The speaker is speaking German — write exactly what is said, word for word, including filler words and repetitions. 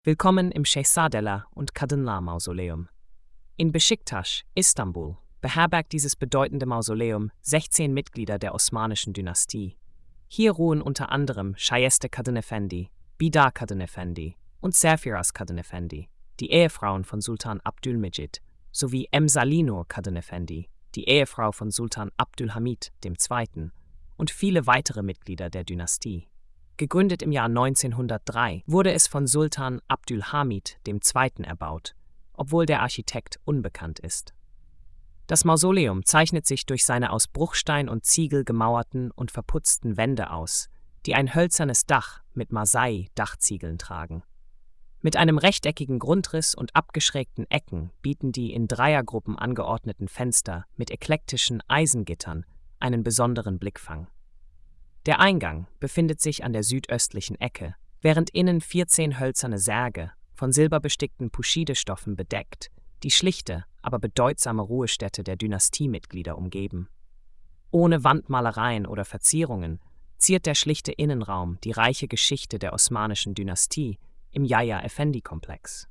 Willkommen im Şehzadeler und Kadınlar Mausoleum. In Beşiktaş, Istanbul, beherbergt dieses bedeutende Mausoleum sechzehn Mitglieder der osmanischen Dynastie. Hier ruhen unter anderem Şayeste Kadınefendi, Bida Kadınefendi und Serfiraz Kadınefendi, die Ehefrauen von Sultan Abdülmecid, sowie Emsalino Kadınefendi, die Ehefrau von Sultan Abdülhamid der Zweite., und viele weitere Mitglieder der Dynastie. Gegründet im Jahr neunzehnhundertdrei, wurde es von Sultan Abdülhamid der Zweite. Erbaut, obwohl der Architekt unbekannt ist. Das Mausoleum zeichnet sich durch seine aus Bruchstein und Ziegel gemauerten und verputzten Wände aus, die ein hölzernes Dach mit Masai-Dachziegeln tragen. Mit einem rechteckigen Grundriss und abgeschrägten Ecken bieten die in Dreiergruppen angeordneten Fenster mit eklektischen Eisengittern einen besonderen Blickfang. Der Eingang befindet sich an der südöstlichen Ecke, während innen vierzehn hölzerne Särge, von silberbestickten Puschide-Stoffen bedeckt, die schlichte, aber bedeutsame Ruhestätte der Dynastiemitglieder umgeben. Ohne Wandmalereien oder Verzierungen ziert der schlichte Innenraum die reiche Geschichte der osmanischen Dynastie im Yahya-Efendi-Komplex.